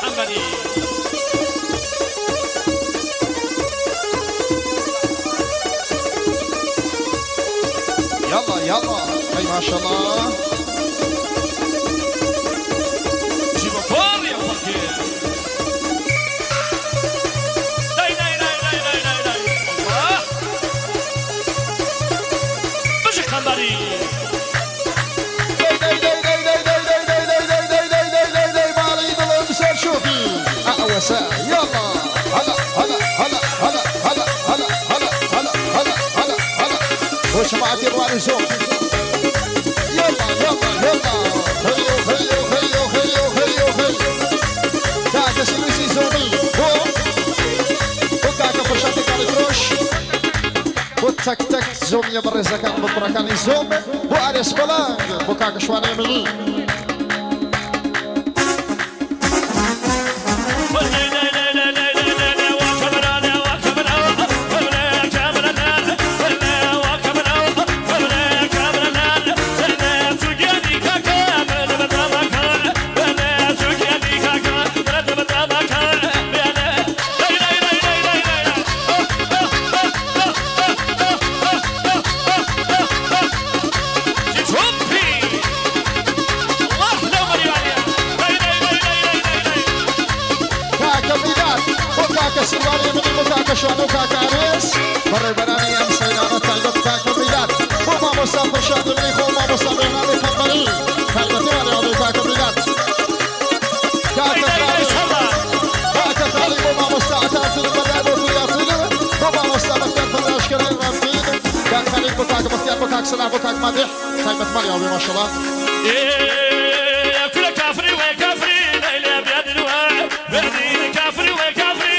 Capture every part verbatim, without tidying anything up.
پنبری يلا يلا هاي ما شاء الله جيبوا كور يا فكر داي داي داي داي داي داي داي الله بجي قنبري داي داي داي داي داي داي داي داي داي داي داي داي داي داي داي ما علي ضل مسار شوفي أوسع يلا هلا هلا هلا هلا هلا هلا هلا هلا هلا هلا هلا وشمعتي رواني زوم يلا يلا يلا خيو خيو خيو خيو خيو خيو كاكا سلوسي زومي هو وكاكا فرشاتي كان تروش وتك تك زوم يبرز كان بطركاني زوم وارس بلانج وكاكا شواني ملي سواري من المكاكا شوانو كاكا عريس بري براني ام سيدانا تايبت كاكا بيدات وما مصافر شاد مني خو ما مصافر نادي خبري تايبت مالي عبي كاكا بيدات كاكا تالي كاكا تالي وما مستعتات المداد وفياتين وما مستعتات فالاشكال الرافين كاكا تالي بكاكا بختيار بكاكا سلاح بكاكا مادح تايبت مالي عبي ما شاء الله يا كل كافري وكافري ليلة بيد الواعي بيدين كافري وكافري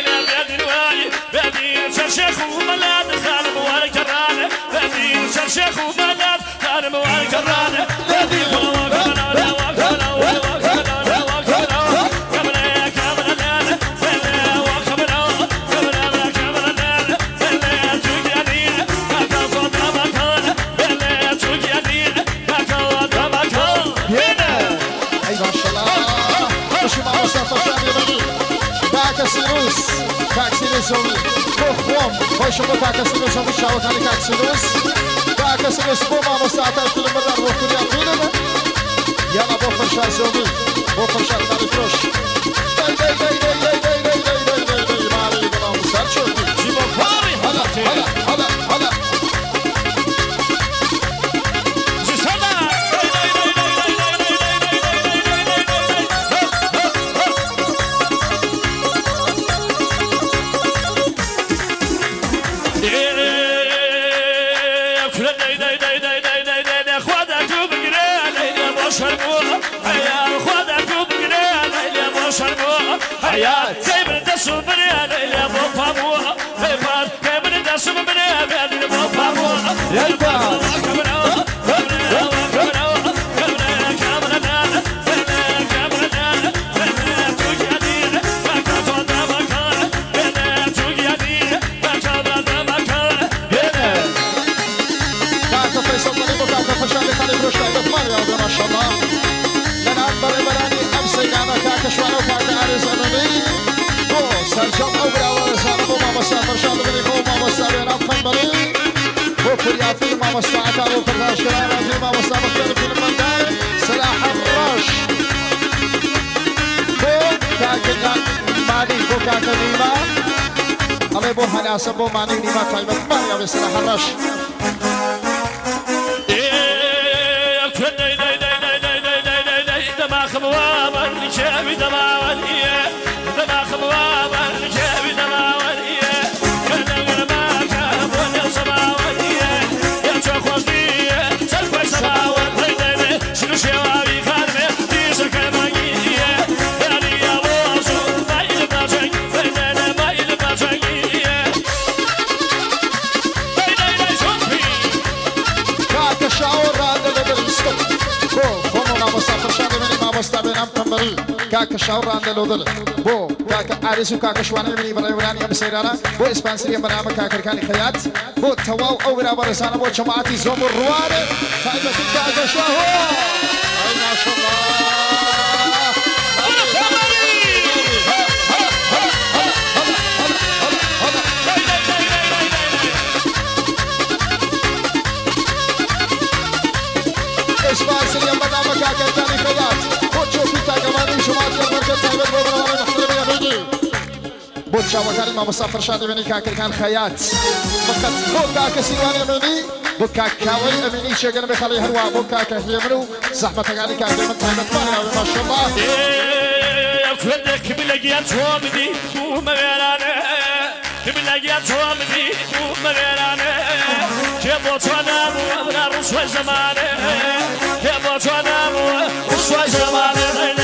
شيخ وملاد خان موال كرانه بدي شيخ وملاد خان موال كرانه بدي وكرانه وكرانه وكرانه وكرانه كبر كبر فلا وكبر كبر كبر فلا تجاني كاكا فضا مكان فلا تجاني كاكا فضا مكان هنا اي ما شاء الله مش مع وصفه شامله كاكا سيروس كاكا سيروس خوام باش ما كاكا سلوس هم شاوت على كاكا سلوس كاكا سلوس بوما مستعتل كل مرة وكل يعطينا يلا بوفر شار زومي بوفر شار تاني تروش داي داي داي داي داي داي داي داي داي داي ما علي بلا مسار شوفي جيبوا كوري هلا هلا هلا هلا حياة كيف ندسوا بنيان اللي ابو فابوها هيفان كيف ندسوا بنيان اللي ابو فابوها يلا ما شاء الله لنا بري براني امسي انا كاكا شوانو كاكا عريس امامي هو سرجم او براوة رسالة بو ماما سافر شاد بني خو ماما سابين افن بري هو كريافي ماما ساعتا هو فرناش كرانا في ماما سافر كري في المندار سلاح الراش هو كاكا ماني هو كاكا نيما الله بو حناسة بو ماني نيما تايمت ماني ابي سلاح الراش شابي دماوانية دماغ موابا شابي دماوانية كنا غرما كابون سماوانية يا تشوفني سلفي سماوانية شنو شوابي خارمة ديسر كمانية يعني يا واسو ما يلبسك فنانا ما يلبسك باي باي باي شوفي كاكا شاور هذا اللي بالستوب هو هم ما مسافر شادي مني ما مستعبين تمرين كاكا شاور عند الودل بو كاكا عريسو كاكا شواني مني برا وراني ام سيرانا بو اسبانسيريا برنامج كاكا كاني خيات بو تواو او برا برسانا بو جماعتي زوم الرواري فايدة كاكا شاور اي ما شاء الله بود چاوکاری ما مسافر شادی منی کاکرکان خیاط فقط بود کاک سیوانی منی بود کاک کاوی منی شگن بخالی هروا بود کاک هیمرو زحمت کاری کاک من تایمت مالی ما شاء الله كلك بلقيت وامدي ومغيرانه بلقيت وامدي ومغيرانه كيف وطنا وابنا رسوى زمانه كيف وطنا ورسوى زمانه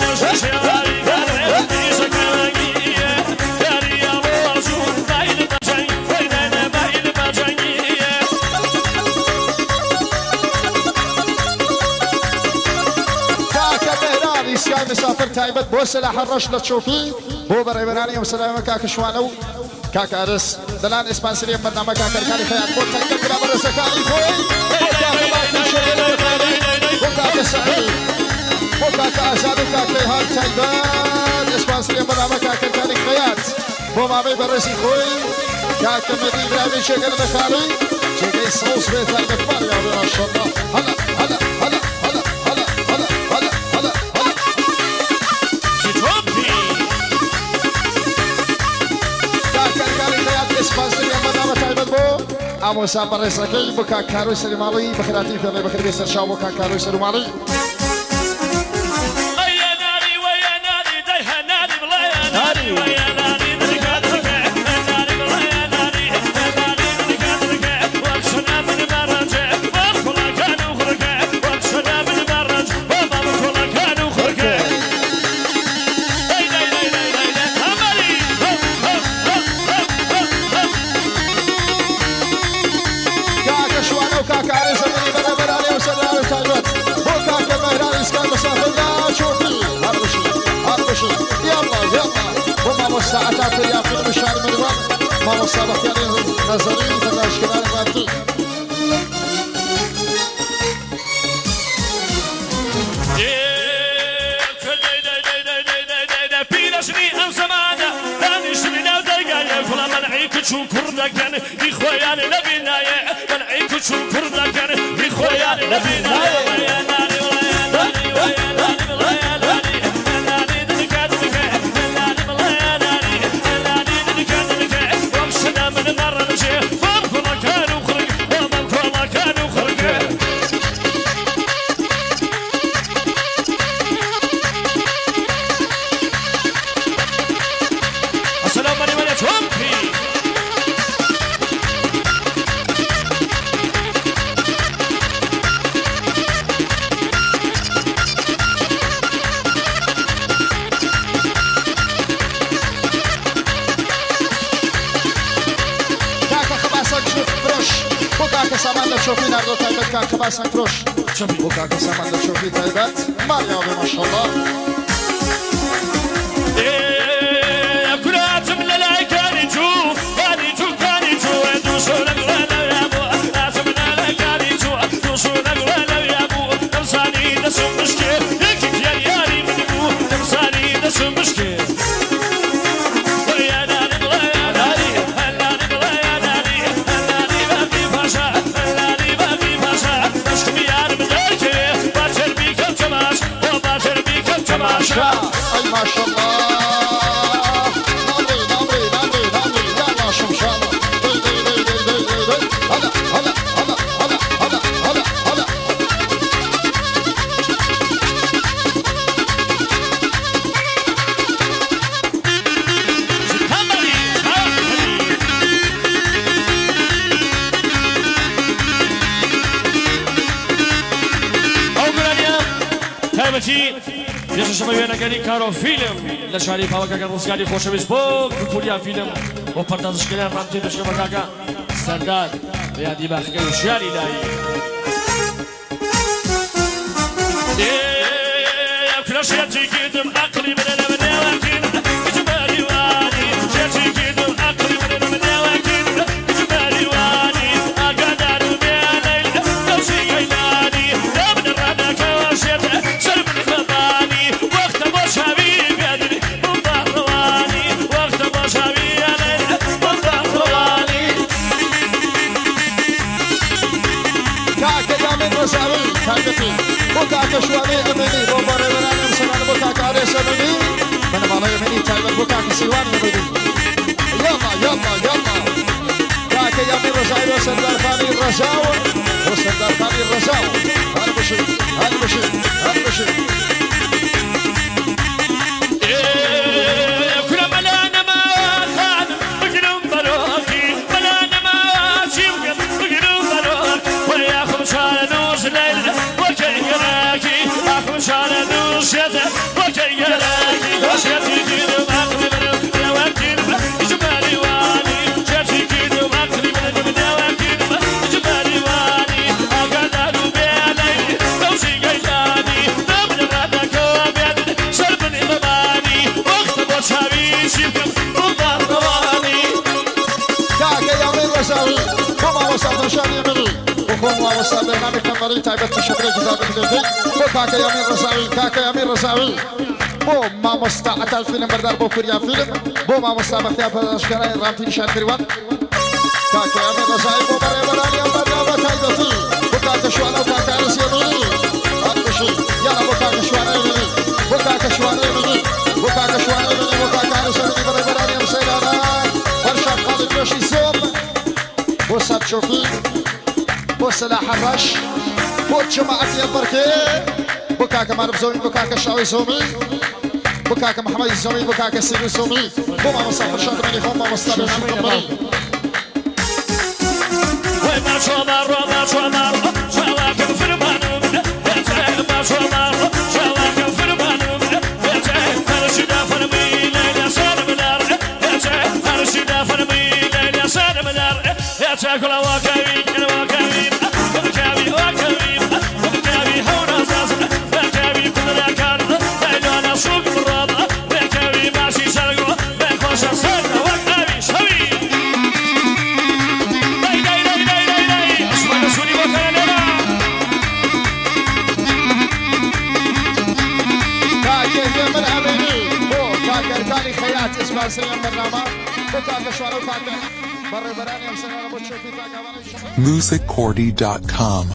مسافر تايبت بو سلاح الرش لتشوفي بو بريبراني وسلامة كاك شوانو كاك أرس دلان إسبانسيريا برنامج كاك ركالي خيات بو تنكت برابر سكاري خوي بو كاك باقي شغل بو كاك سعيد بو كاك أساد كاك ليهان تايبت إسبانسيريا برنامج كاك ركالي خيات بو مامي برسي خوي كاك مدي برامي شغل بخالي شغل صوص بيتايبت ماريا ما شاء الله هلا هلا هلا أمو سافر رسكي بكا كارو سلمالي بخيراتي في بخير بيسر شاو بكا كارو سلمالي ويا ناري ويا ناري دايها ناري بلا يا ناري ويا ناري دلقاتك ناري بلا يا ناري ناري دلقاتك واكسنا من مرجع وكل كانوا خرقع واكسنا من مرج وما كل كانوا خرقع داي داي داي داي داي همالي كاك عريس مني بنا بنا عليه وسلام تايبت هو كاك مهران اسكان مسافر لا شوفي هربشي هربشي يلا يلا وما مستعدات يا فيلم الشعر من الوقت ما مستعدات يعني نظري فلاش كمان غابتي شو كردكن إخوان لبنايا منعيك شو كردكن إخوان لبنايا ويا ناري ويا ناري ويا ناري ويا ناري ناري دلقاتك ناري ويا ناري ناري دلقاتك وامشنا من مرة نجي وامكولا كانوا خرق وامكولا كانوا خرق السلام عليكم ورحمة سامان شوفي ناردو تايبت كاك خباسن كروش وكاك سامان شوفي تايبت ماريا ما شاء الله كل عتم للاي كان يجو كان يجو كان يجو دوسونا ولا يا ابو عتم للاي كان يجو دوسونا ولا يا ابو تمساني دسم مشكل هيك يا ياري من ابو تمساني دسم مشكل ويا ناري ويا ناري هلاني ويا ناري هلاني باقي باشا هلاني باقي باشا مشكل يا بدركي باتر بيك التماش وباتر بيك التماش اي ما شاء الله يا شباب انا قاعدين كارو فيلم لا شاري فاوا كاكا روسكاري خوش بيسبوك بوليا فيلم وبردازش كلام رامتي باش كاكا سردار يا دي باخي وشاري لاي يا كلاش يا تيكيدم عقلي من انا من واكين جمالي واني يا تيكيدم عقلي من انا من واكين جمالي واني اقدر بيني لو شي غيلاني يا من الرنا كواشيت شرب الخباني وقت ابو شبيب يدري مضرواني وقت ابو شبيب يدري مضرواني كاك دامن وسامي كاكتي وكاك شوامي امني وبري وراني مسلمان وكاك عريس امني من مالا يمني تايبت وكاك سيواني امني سردار خانی الرزاو بو سردار خانی الرزاو هل بشي هل بشي هل بشي برنامج تمرين تايبت الشبري كتاب الدين بو كاكا يامين رساوي كاكا يامين رساوي بو ما مستعد الفيلم بردار بو كوريا فيلم بو ما مستعد اختيار اشكال رامتي نشان كريوان كاكا يامين رساوي بو بري براني ام برنامج تايبتي بو كاكا شوانا وكاكا رسيبي هاتشي يلا بو كاكا شوانا يمي بو كاكا شوانا يمي بو كاكا شوانا يمي بو كاكا رسيبي بري براني ام سيدانا ورشاد خالد جوشي زوم بو سات شوفي بو سلاح الرش بو جماعة البركة بو كاكا معرف زومي بو كاكا شاوي زومي بو كاكا محمد زومي بو كاكا سيري زومي بو ما مصطفى شاكراني هم ما مصطفى شاكراني وي ما شو مارو ما شو مارو شواكب فرمانو ما شو مارو شواكب فرمانو هرشدا فرمي ليلة سار منار هرشدا فرمي ليلة سار منار تاكل واكاوي واكاوي وكاوي واكاوي وكاوي هون اساسا وكاوي كل كان بيننا سوق الرابع وكاوي ماشي سرقو بنخش سرنا وكاوي شوي داي داي داي داي داي داي اسمع سوني وكالا كاكا يمن امني بو كاكا ركالي خيات اسمع سلام برنامج بو كاكا شوارو كاكا music cordy dot com